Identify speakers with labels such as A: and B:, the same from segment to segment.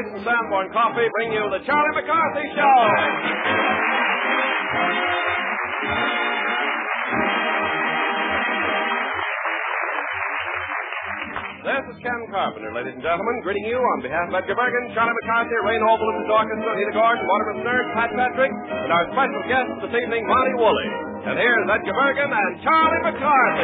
A: Grace and Sanborn Coffee bring you the Charlie McCarthy Show. This is Ken Carpenter, ladies and gentlemen, greeting you on behalf of Edgar Bergen, Charlie McCarthy, Ray Noble and his orchestra, Nita Gordon, Waterman Stern, Pat Patrick, and our special guest this evening, Monty Woolley. And here's Edgar Bergen and Charlie McCarthy.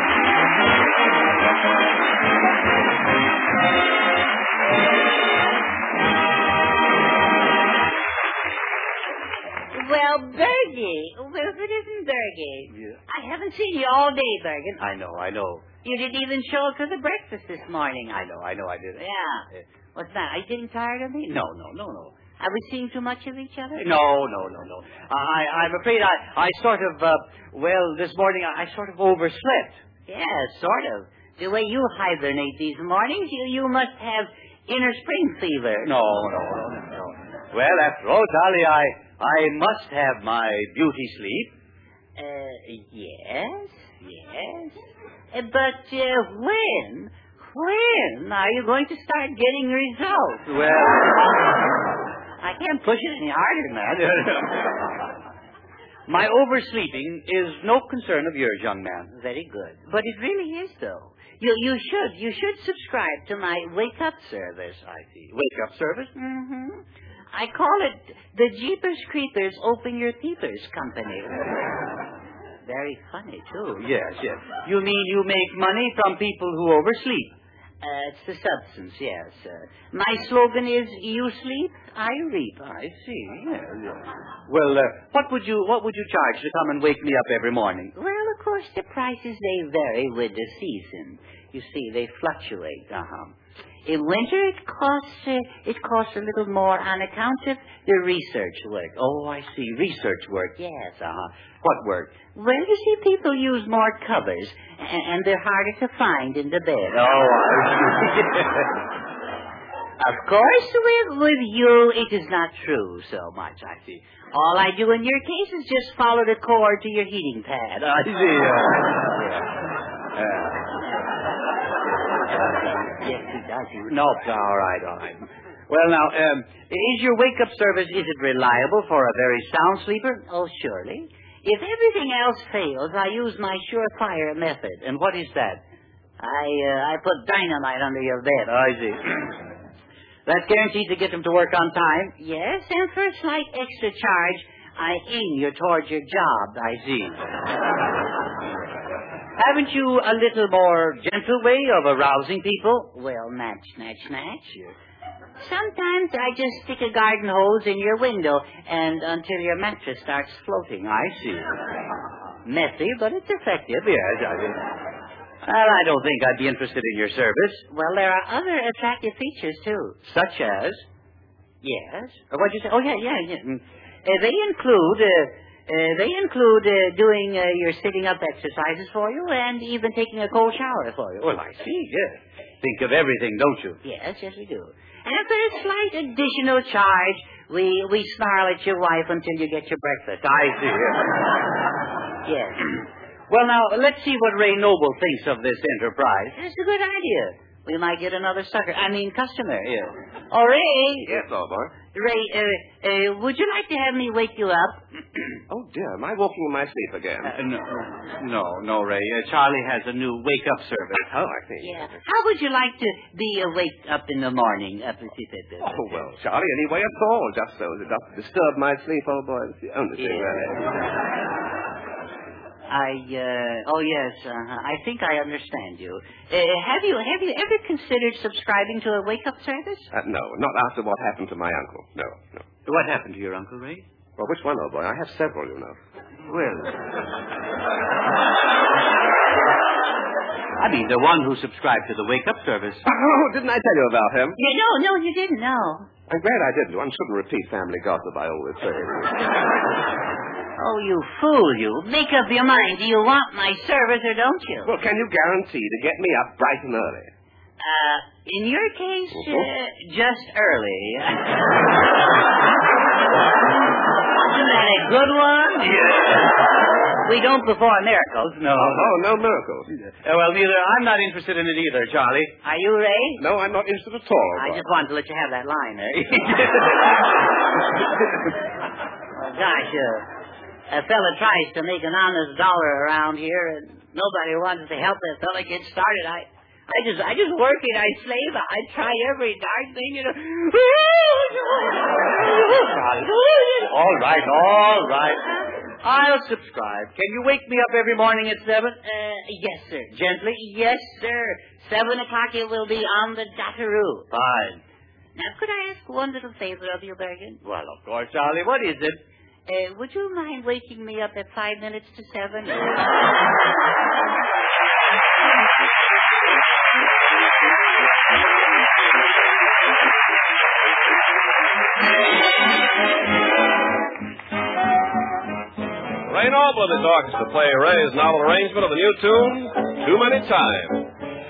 B: Well, Bergie. Well, if it isn't Bergie.
C: Yeah.
B: I haven't seen you all day, Bergen.
C: I know.
B: You didn't even show up for the breakfast this morning.
C: I know, I did.
B: Yeah. What's that? Are you getting tired of me?
C: No.
B: Are we seeing too much of each other?
C: No. I'm afraid I sort of, this morning I sort of overslept.
B: Yeah, sort of. The way you hibernate these mornings, you must have inner spring fever.
C: No. Well, after all, Charlie, I must have my beauty sleep.
B: Yes. But when are you going to start getting results?
C: Well,
B: I can't push it any harder than that.
C: My oversleeping is no concern of yours, young man.
B: Very good. But it really is, though. You should subscribe to my Wake Up service.
C: I see. Wake Up service?
B: Mm-hmm. I call it the Jeepers Creepers Open Your Peepers Company. Very funny, too.
C: Yes. You mean you make money from people who oversleep?
B: It's the substance, yes. My slogan is, you sleep, I reap.
C: I see, yes. Well, what would you charge to come and wake me up every morning?
B: Well, of course, the prices, they vary with the season. You see, they fluctuate.
C: Uh-huh.
B: In winter, it costs a little more on account of the research work.
C: Oh, I see. Research work.
B: Yes.
C: What work?
B: Well, you see, people use more covers, and they're harder to find in the bed.
C: Oh, I see.
B: Of course, with you, it is not true so much, I see. All I do in your case is just follow the cord to your heating pad.
C: I see.
B: Yes, he does.
C: No, all right. Well, now, is your wake-up service, is it reliable for a very sound sleeper?
B: Oh, surely. If everything else fails, I use my surefire method.
C: And what is that?
B: I put dynamite under your bed.
C: I see. That's guaranteed to get them to work on time?
B: Yes, and for a slight extra charge, I aim you towards your job.
C: I see. Haven't you a little more gentle way of arousing people?
B: Well, snatch. Sometimes I just stick a garden hose in your window and until your mattress starts floating.
C: I see.
B: Messy, but it's effective.
C: Yes, I see. Well, I don't think I'd be interested in your service.
B: Well, there are other attractive features, too.
C: Such as?
B: Yes.
C: What'd you say? Oh, yeah.
B: They include doing your sitting up exercises for you and even taking a cold shower for you.
C: Well, I see, yes. Think of everything, don't you?
B: Yes, we do. And for a slight additional charge, we snarl at your wife until you get your breakfast.
C: I see.
B: Yes.
C: Well, now, let's see what Ray Noble thinks of this enterprise.
B: That's a good idea. We might get another customer.
C: Yes.
B: Oh, Ray.
A: Yes, old boy.
B: Ray, would you like to have me wake you up?
A: Oh, dear. Am I walking in my sleep again?
C: No, Ray. Charlie has a new wake-up service.
A: Oh, I see.
B: Yeah. How would you like to be awake up in the morning?
A: Oh, well, Charlie, any way at all, just so as it doesn't disturb my sleep, old boy. It's the only thing, really.
B: I think I understand you. Have you ever considered subscribing to a wake-up service?
A: No, not after what happened to my uncle. No.
C: What happened to your Uncle Ray?
A: Well, which one, old boy? I have several, you know.
C: Well, I mean, the one who subscribed to the wake-up service.
A: Oh, didn't I tell you about him?
B: No, you didn't know.
A: I'm glad I didn't. One shouldn't repeat family gossip, I always say.
B: Oh, you fool, you. Make up your mind. Do you want my service or don't you?
A: Well, can you guarantee to get me up bright and early?
B: In your case, just early. Isn't that a good one?
C: Yeah.
B: We don't perform miracles.
C: No.
A: Oh, no miracles.
C: Well, I'm not interested in it either, Charlie.
B: Are you, Ray?
A: No, I'm not interested at all.
B: I just wanted to let you have that line there. Oh, gosh, a fella tries to make an honest dollar around here, and nobody wants to help that fella get started. I just work it. I slave. I try every darn thing, you know.
C: All right. I'll subscribe. Can you wake me up every morning at 7?
B: Yes, sir. Gently. Yes, sir. 7 o'clock it will be on the dotteroo.
C: Fine.
B: Now, could I ask one little favor of you, Bergen?
C: Well, of course, Charlie. What is it?
B: Would you mind waking me up at 5 minutes to 7?
A: Ray Noble and his orchestra play Ray's novel arrangement of the new tune, Too Many Times.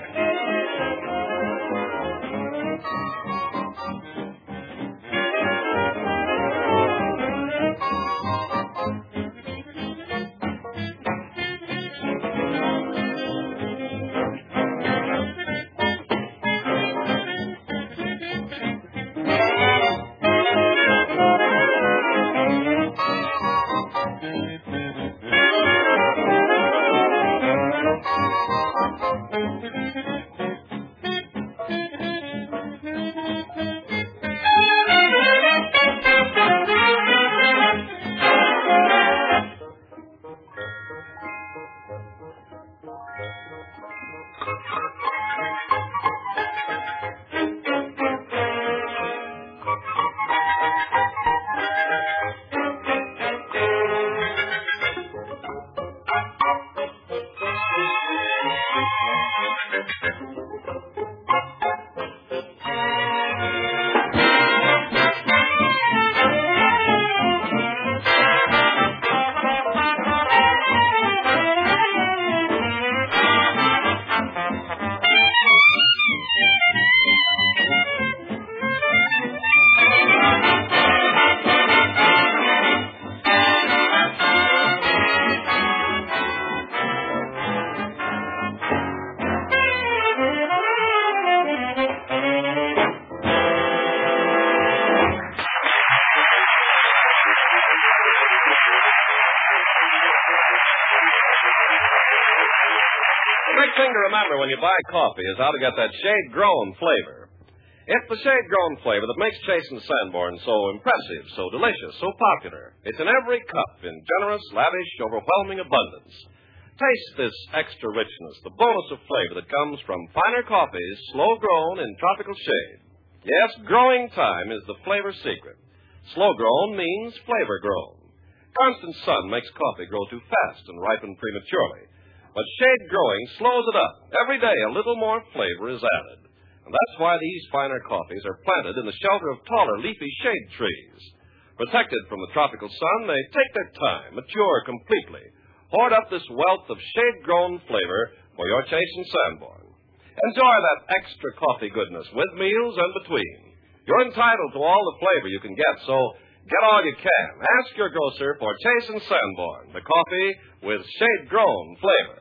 A: The big thing to remember when you buy coffee is how to get that shade-grown flavor. It's the shade-grown flavor that makes Chase and Sanborn so impressive, so delicious, so popular. It's in every cup in generous, lavish, overwhelming abundance. Taste this extra richness, the bonus of flavor that comes from finer coffees, slow-grown in tropical shade. Yes, growing time is the flavor secret. Slow-grown means flavor-grown. Constant sun makes coffee grow too fast and ripen prematurely. But shade growing slows it up. Every day a little more flavor is added. And that's why these finer coffees are planted in the shelter of taller leafy shade trees. Protected from the tropical sun, they take their time, mature completely. Hoard up this wealth of shade-grown flavor for your Chase and Sanborn. Enjoy that extra coffee goodness with meals and between. You're entitled to all the flavor you can get, so get all you can. Ask your grocer for Chase and Sanborn, the coffee with shade-grown flavor.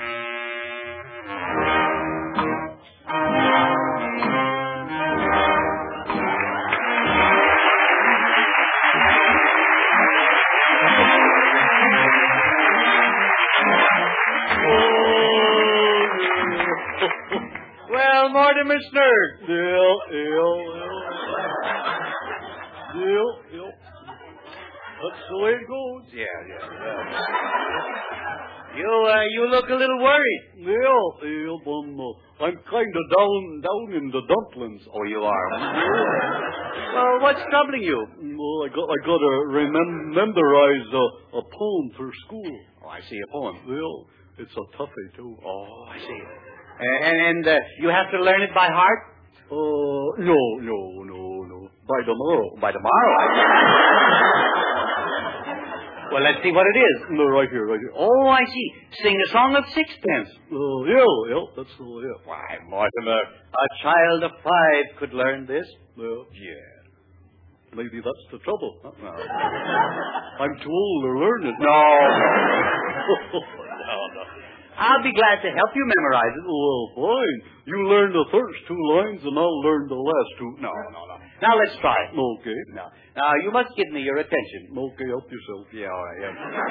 C: Well, Mortimer Snurg.
D: Deal. That's the way it goes.
C: Yeah. You look a little worried.
D: I'm kind of down in the dumplings.
C: Oh, you are? Well, what's troubling you?
D: Well, I got to memorize a poem for school.
C: Oh, I see a poem.
D: Well, it's a toughie, too.
C: Oh, I see. And you have to learn it by heart?
D: No. By tomorrow.
C: By tomorrow? Well, let's see what it is.
D: No, right here.
C: Oh, I see. Sing a song of sixpence.
D: Yeah, that's the way.
C: Why, Mortimer, a child of 5 could learn this.
D: Yeah. Maybe that's the trouble.
C: Oh, no.
D: I'm too old to learn it.
C: No. No. I'll be glad to help you memorize it.
D: Well, fine. You learn the first 2 lines, and I'll learn the last 2.
C: No. Now let's try it.
D: Okay.
C: Now, you must give me your attention.
D: Okay, help yourself.
C: Yeah, all right. Yeah.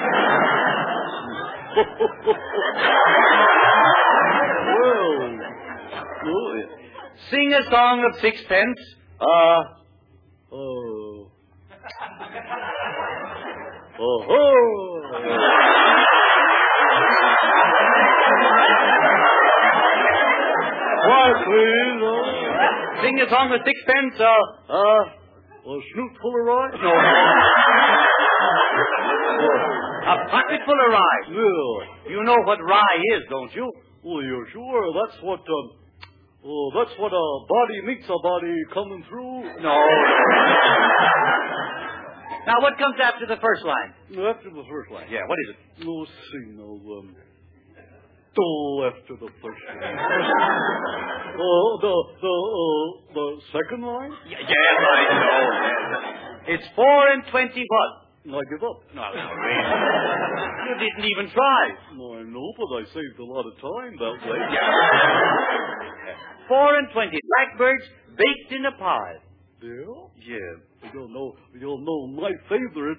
D: Well,
C: Sing a song of sixpence.
D: Quiet, please.
C: Sing a song of sixpence.
D: A snoot full of rye?
C: No. A pocket full of rye.
D: Yeah.
C: You know what rye is, don't you?
D: Well, you're sure that's what a body meets a body coming through?
C: No. Now, what comes after the first line?
D: After the first line.
C: Yeah, what is it?
D: Let's see, no, after the first line. The second line?
C: Yes, I know. It's 4 and 20 what?
D: I give up.
C: No, really. You didn't even try.
D: No, I know, but I saved a lot of time that way.
C: Yeah. 4 and 20. Blackbirds baked in a pie.
D: Yeah?
C: Yeah.
D: You'll know my favorite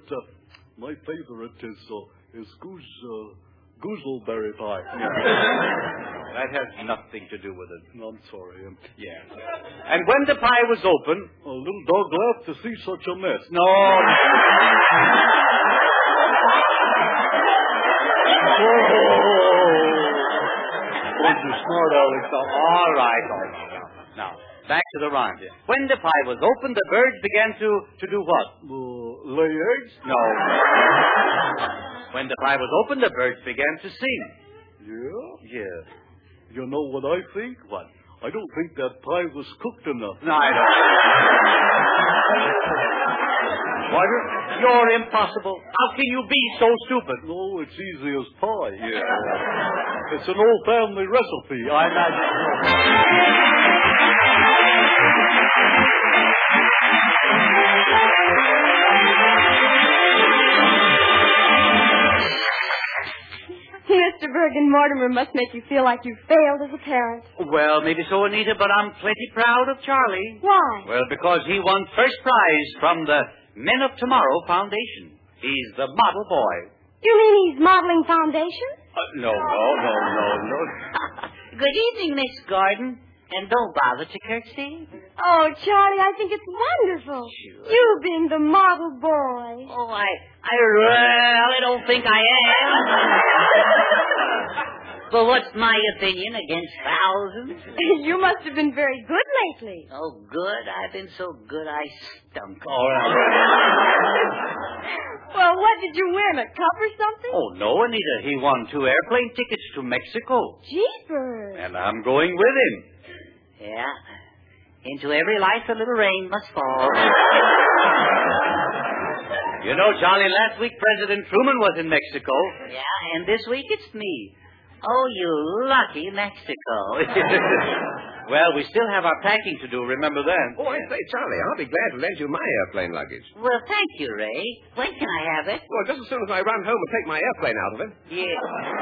D: is gooseberry pie.
C: That has nothing to do with it.
D: No, I'm sorry.
C: Yeah. And when the pie was open,
D: a little dog laughed to see such a mess.
C: No.
D: Bunch of smart Alex.
C: All right. Now, back to the rhyme. When the pie was open, the birds began to do what?
D: Lay eggs?
C: No. When the pie was open, the birds began to sing.
D: Yeah?
C: Yeah.
D: You know what I think?
C: What?
D: I don't think that pie was cooked enough.
C: No, I don't. Walter, you're impossible. How can you be so stupid?
D: No, it's easy as pie.
C: Yeah.
D: It's an old family recipe.
C: I imagine.
E: Mr. Bergen Mortimer must make you feel like you failed as a parent.
C: Well, maybe so, Anita, but I'm plenty proud of Charlie.
E: Why?
C: Well, because he won first prize from the Men of Tomorrow Foundation. He's the model boy.
E: You mean he's modeling foundation?
C: No. Good evening, Miss Gordon. And don't bother to curtsy.
E: Oh, Charlie, I think it's wonderful.
C: Sure.
E: You being the model boy.
C: Oh, I really don't think I am. But what's my opinion against thousands?
E: You must have been very good lately.
C: Oh, good? I've been so good I stunk.
D: All right.
E: Well, what did you win? A cup or something?
C: Oh, no, Anita. He won 2 airplane tickets to Mexico.
E: Jeepers.
C: And I'm going with him. Yeah. Into every life a little rain must fall. You know, Charlie, last week President Truman was in Mexico. Yeah, and this week it's me. Oh, you lucky Mexico. Well, we still have our packing to do, remember that?
A: Oh, I say, Charlie, I'll be glad to lend you my airplane luggage.
B: Well, thank you, Ray. When can I have it?
A: Well, just as soon as I run home and take my airplane out of it.
B: Yeah.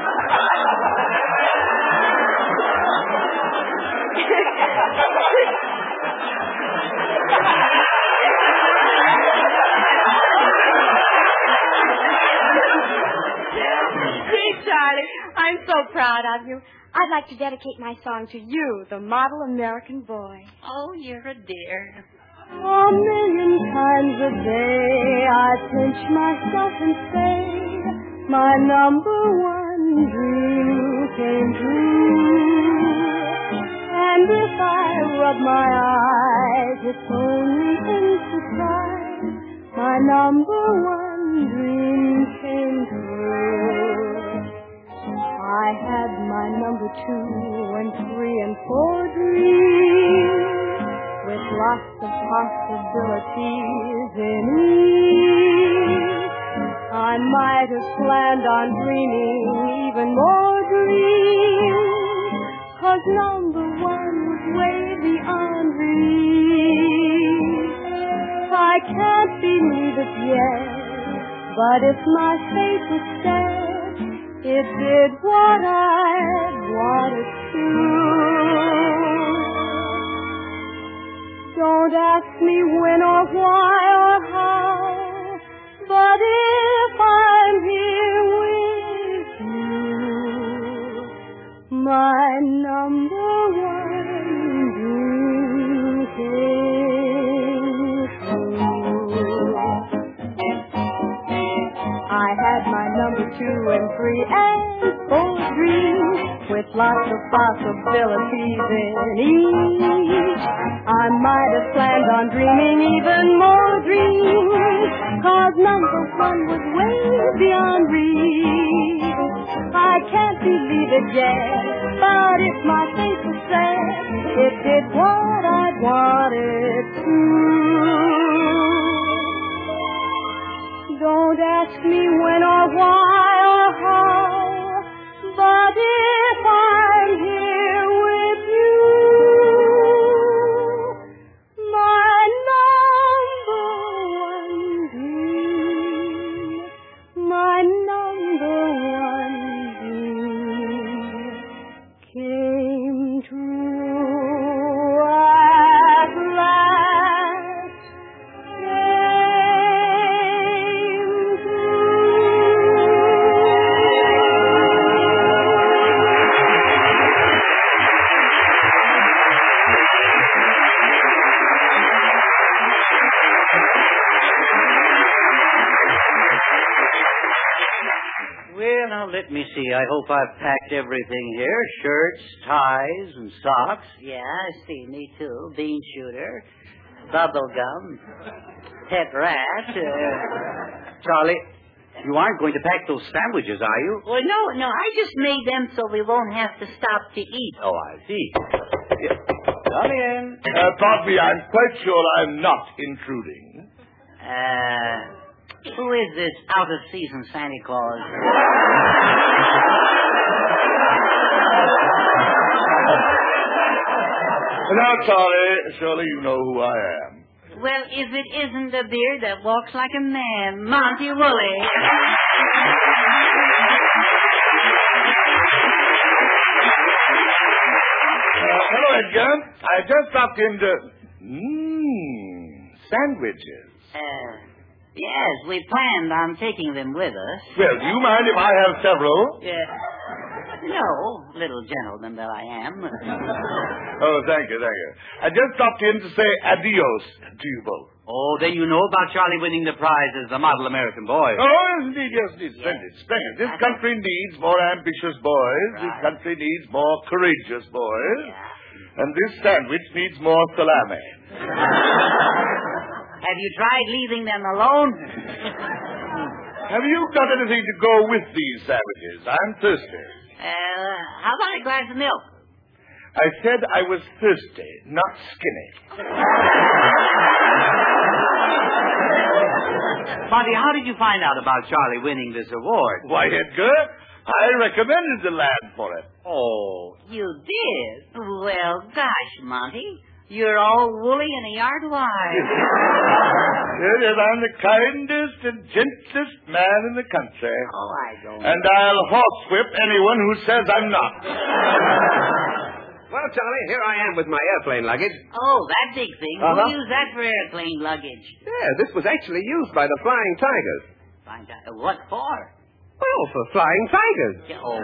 E: Hey, Charlie, I'm so proud of you. I'd like to dedicate my song to you, the model American boy.
B: Oh, you're a dear.
E: 1,000,000 times a day I pinch myself and say my number one dream came true. And if I rub my eyes, it's only in surprise my number one dream came true. I had my number 2 and 3 and 4 dreams with lots of possibilities in each. I might have planned on dreaming even more dreams, 'cause number 1 was way beyond reach. I can't yes. But if my face was sad, it did what I wanted to. Don't ask me when or why or how, but if I'm here with you, my number one dream came true. I had my number 2 and 3 and 4 dreams, with lots of possibilities in each. I might have planned on dreaming even more dreams, 'cause number 1 was way beyond reach. I can't believe it yet, but if my face was sad, it did what I wanted to. Don't ask me when or why or how, but if I'm here with you, my number one dream, my number one dream came true at last.
C: Well, now, let me see. I hope I've packed everything here. Shirts, ties, and socks.
B: Yeah, I see. Me too. Bean shooter, bubble gum, pet rat.
C: Charlie, you aren't going to pack those sandwiches, are you?
B: Well, no. I just made them so we won't have to stop to eat.
C: Oh, I see. Yeah. Come in.
F: Pardon me, I'm quite sure I'm not intruding.
B: Who is this out-of-season Santa Claus?
F: Now, Charlie, surely you know who I am.
B: Well, if it isn't a beard that walks like a man, Monty Woolley.
F: Hello, Edgar. I just stopped in to... sandwiches.
B: Yes, we planned on taking them with us.
F: Well, do you mind if I have several?
B: No, little gentleman that I am.
F: Oh, thank you. I just stopped in to say adios to you both.
C: Oh, then you know about Charlie winning the prize as the model American boy.
F: Oh, yes, indeed. Splendid. This country needs more ambitious boys.
B: Right.
F: This country needs more courageous boys.
B: Yeah.
F: And this sandwich needs more salami.
B: Have you tried leaving them alone?
F: Have you got anything to go with these sandwiches? I'm thirsty.
B: How about a glass of milk?
F: I said I was thirsty, not skinny.
C: Monty, how did you find out about Charlie winning this award?
F: Why, Edgar, I recommended the lad for it.
C: Oh.
B: You did? Well, gosh, Monty. You're all woolly and a yard wide.
F: Yes, I'm the kindest and gentlest man in the country.
B: Oh, I don't.
F: And I'll horsewhip anyone who says I'm not.
A: Well, Charlie, here I am with my airplane luggage.
B: Oh, that big thing.
A: Uh-huh.
B: Who used that for airplane luggage?
A: Yeah, this was actually used by the Flying Tigers.
B: What for?
A: Oh, for Flying Tigers.
B: Oh.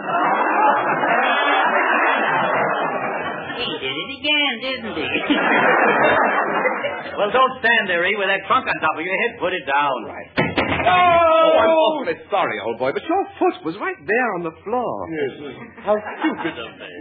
B: He did it again, didn't he?
C: Well, don't stand there, with that trunk on top of your head. Put it down.
A: Right. Oh, I'm awfully sorry, old boy, but your foot was right there on the floor.
F: Yes. How stupid of me.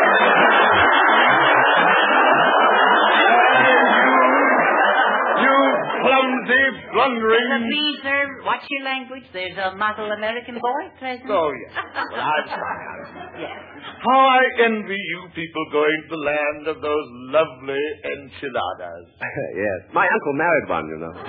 F: You clumsy, blundering...
B: Please, sir, watch your language. There's a model American boy present.
F: Oh, yes. Well, I'm sorry.
B: Yes.
F: How I envy you people going to the land of those lovely enchiladas.
A: Yes. My uncle married one, you know.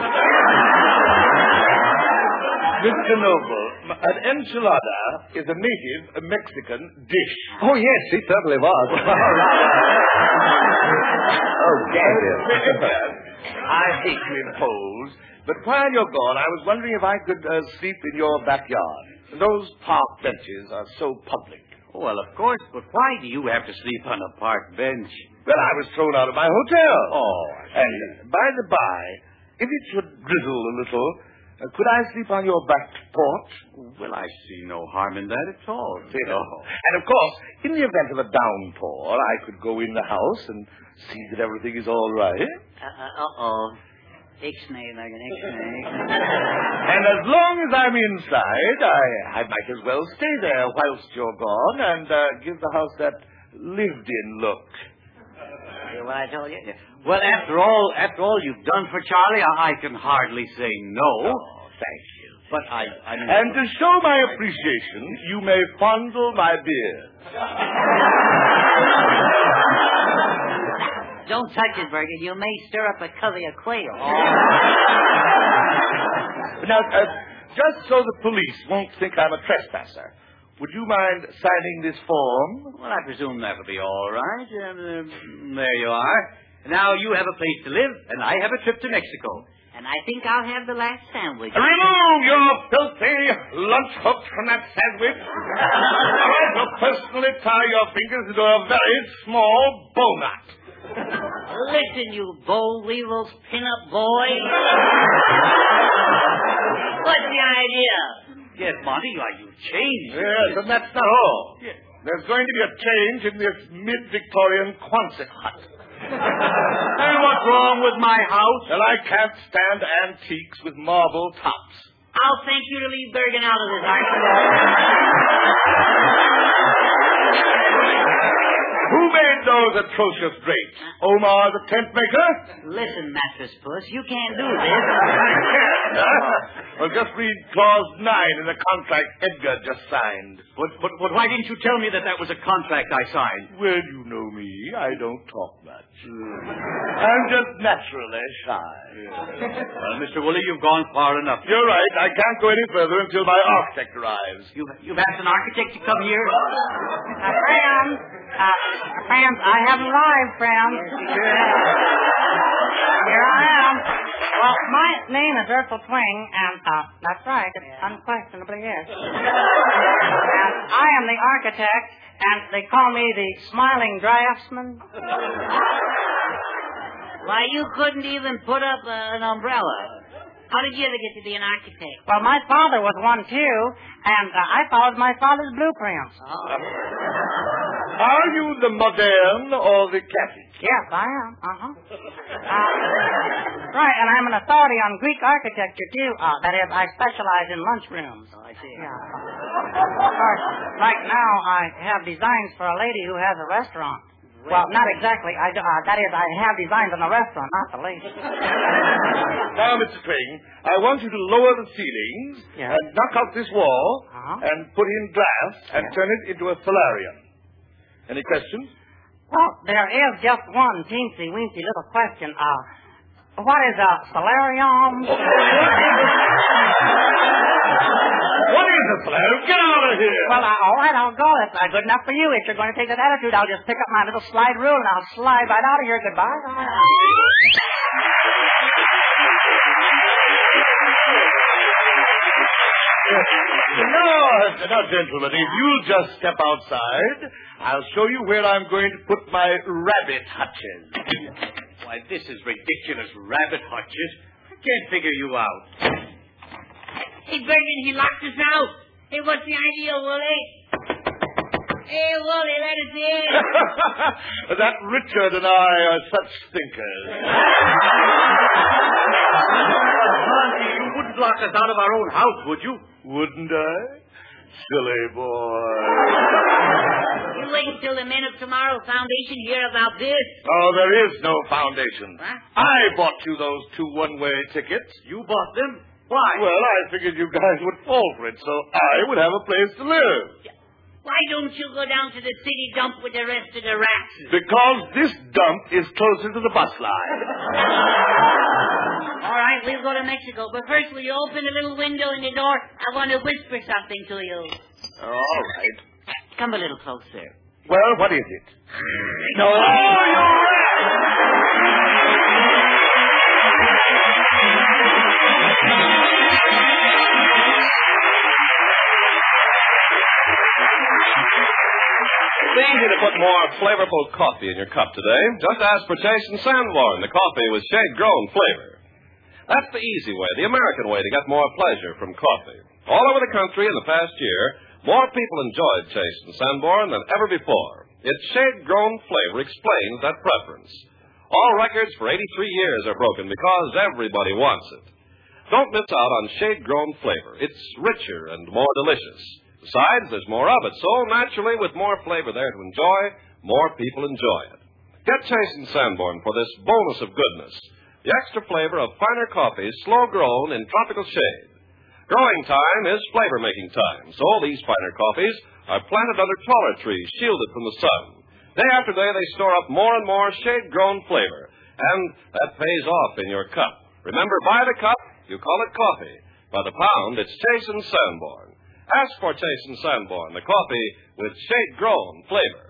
F: Mr. Noble, an enchilada is a native Mexican dish.
A: Oh, yes, he certainly was. Oh, damn it.
F: I hate to impose, but while you're gone, I was wondering if I could sleep in your backyard. Those park benches are so public.
C: Well, of course, but why do you have to sleep on a park bench?
F: Well, I was thrown out of my hotel.
C: Oh,
F: and by the by, if it should drizzle a little, could I sleep on your back porch?
C: well, I see no harm in that at all.
F: No. And of course, in the event of a downpour, I could go in the house and see that everything is all right.
B: Uh-oh. Ixnay, Megan, Ixnay.
F: And as long as I'm inside, I might as well stay there whilst you're gone and give the house that lived-in look.
B: See what I told you?
C: Well, after all you've done for Charlie, I can hardly say no.
F: Oh, thank you.
C: But I mean...
F: And to show my appreciation, you may fondle my beard.
B: Don't touch it, Bergen. You may stir up a covey of quail.
F: Now, just so the police won't think I'm a trespasser, would you mind signing this form?
C: Well, I presume that'll be all right. There you are. Now you have a place to live, and I have a trip to Mexico.
B: And I think I'll have the last sandwich.
F: Remove your filthy lunch hooks from that sandwich. I shall personally tie your fingers into a very small bow knot.
B: Listen, you boll weevils, pin-up boy. What's the idea?
C: Yes, Monty, you've changed.
F: Yes, and that's not all. Yes. There's going to be a change in this mid-Victorian Quonset hut.
C: And what's wrong with my house?
F: Well, I can't stand antiques with marble tops.
B: I'll thank you to leave Bergen out of this argument.
F: Who made those atrocious drapes? Omar the tent maker?
B: Listen, Mattress Puss, you can't do this.
F: Well, just read clause 9 in the contract Edgar just signed.
C: But why didn't you tell me that was a contract I signed?
F: Well, you know me. I don't talk much. I'm just naturally shy.
C: Well, Mr. Woolley, you've gone far enough.
F: You're right. I can't go any further until my architect arrives.
C: You've asked an architect to come here?
G: Friends, I haven't arrived, friends. Here I am. Well, my name is Ursel Twing, and that's right, it unquestionably is. And I am the architect, and they call me the smiling draftsman.
B: Why, you couldn't even put up an umbrella. How did you ever get to be an architect?
G: Well, my father was one, too, and I followed my father's blueprints.
F: Are you the modern or the classic?
G: Yes, I am. Right, and I'm an authority on Greek architecture, too. That is, I specialize in lunchrooms.
B: Oh, I see.
G: Yeah. Of course, right now I have designs for a lady who has a restaurant. Well, not exactly. That is, I have designs on the restaurant, not the lady.
F: Now, Mr. Twing, I want you to lower the ceilings and knock out this wall and put in glass and turn it into a solarium. Any questions?
G: Well, there is just one teensy-weensy little question. What is a solarium?
F: What is a solarium? Get out of here!
G: Well, all right, I'll go. That's good enough for you. If you're going to take that attitude, I'll just pick up my little slide rule and I'll slide right out of here. Goodbye.
F: Now, gentlemen, if you'll just step outside, I'll show you where I'm going to put my rabbit hutches.
C: Why, this is ridiculous, rabbit hutches. I can't figure you out.
B: Hey, Bergen, he locked us out. Hey, what's the idea, Woolley? Hey, Woolley, let us in.
F: That Richard and I are such thinkers.
C: Monty, you wouldn't lock us out of our own house, would you?
F: Wouldn't I? Silly boy.
B: You wait until the Men of Tomorrow Foundation hear about this.
F: Oh, there is no foundation.
B: Huh?
F: I bought you those 2 one-way tickets.
C: You bought them? Why?
F: Well, I figured you guys would fall for it, so I would have a place to live.
B: Why don't you go down to the city dump with the rest of the rats?
F: Because this dump is closer to the bus line.
B: All right, we'll go to Mexico. But first, will you open the little window in the door? I want to whisper something to you.
F: All right.
B: Come a little closer.
F: Well, what is it? No, you rat!
A: It's easy to put more flavorful coffee in your cup today. Just ask for Chase and Sanborn, the coffee with shade-grown flavor. That's the easy way, the American way to get more pleasure from coffee. All over the country in the past year, more people enjoyed Chase and Sanborn than ever before. Its shade-grown flavor explains that preference. All records for 83 years are broken because everybody wants it. Don't miss out on shade-grown flavor. It's richer and more delicious. Besides, there's more of it, so naturally, with more flavor there to enjoy, more people enjoy it. Get Chase and Sanborn for this bonus of goodness, the extra flavor of finer coffees slow-grown in tropical shade. Growing time is flavor-making time, so these finer coffees are planted under taller trees shielded from the sun. Day after day, they store up more and more shade-grown flavor, and that pays off in your cup. Remember, by the cup, you call it coffee. By the pound, it's Chase and Sanborn. Ask for Chase and Sanborn, the coffee with shade-grown flavor.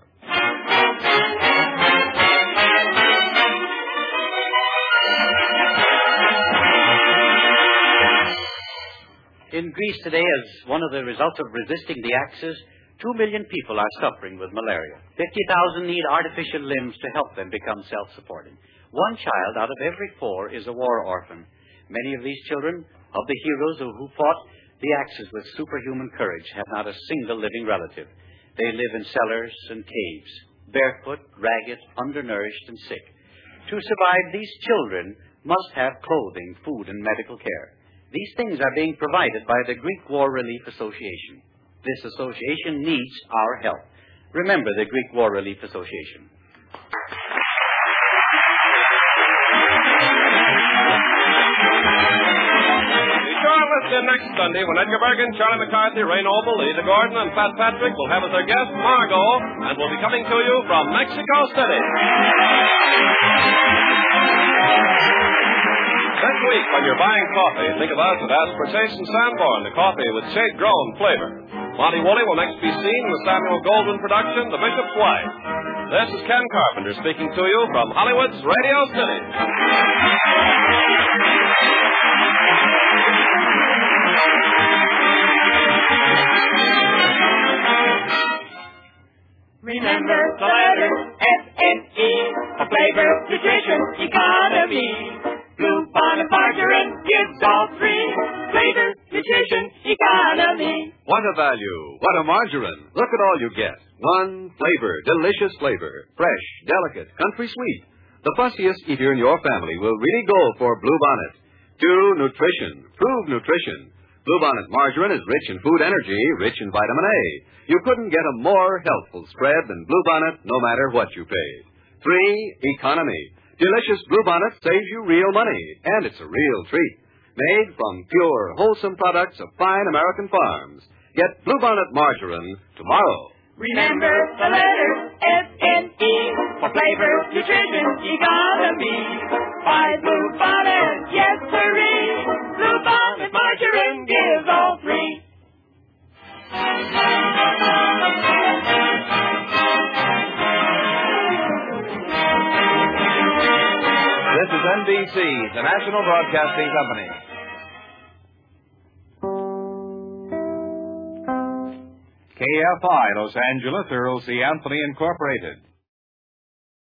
C: In Greece today, as one of the results of resisting the Axis, 2 million people are suffering with malaria. 50,000 need artificial limbs to help them become self-supporting. 1 child out of every 4 is a war orphan. Many of these children, of the heroes who fought the Axis with superhuman courage, have not a single living relative. They live in cellars and caves, barefoot, ragged, undernourished, and sick. To survive, these children must have clothing, food, and medical care. These things are being provided by the Greek War Relief Association. This association needs our help. Remember the Greek War Relief Association.
A: Next Sunday, when Edgar Bergen, Charlie McCarthy, Ray Noble, Ida Gordon, and Pat Patrick will have as their guest Margot, and will be coming to you from Mexico City. This week, when you're buying coffee, think of us and ask for Chase and Sanborn, the coffee with shade-grown flavor. Monty Woolley will next be seen in the Samuel Goldwyn production, The Bishop's Wife. This is Ken Carpenter speaking to you from Hollywood's Radio City.
H: Remember the letter F-N-E for flavor, nutrition, economy. Blue Bonnet margarine gives all 3. Flavor, nutrition, economy.
I: What a value. What a margarine. Look at all you get. 1 flavor, delicious flavor. Fresh, delicate, country sweet. The fussiest eater in your family will really go for Blue Bonnet. 2, nutrition. Prove nutrition. Blue Bonnet margarine is rich in food energy, rich in vitamin A. You couldn't get a more healthful spread than Blue Bonnet, no matter what you paid. 3, economy. Delicious Blue Bonnet saves you real money, and it's a real treat. Made from pure, wholesome products of fine American farms. Get Blue Bonnet margarine tomorrow.
H: Remember the letter F-N-E for flavor, nutrition, economy. Buy Blue Bonnet, yes sirree. Blue Bonnet margarine gives all 3.
J: This is NBC, the National Broadcasting Company. KFI, Los Angeles, Earl C. Anthony Incorporated.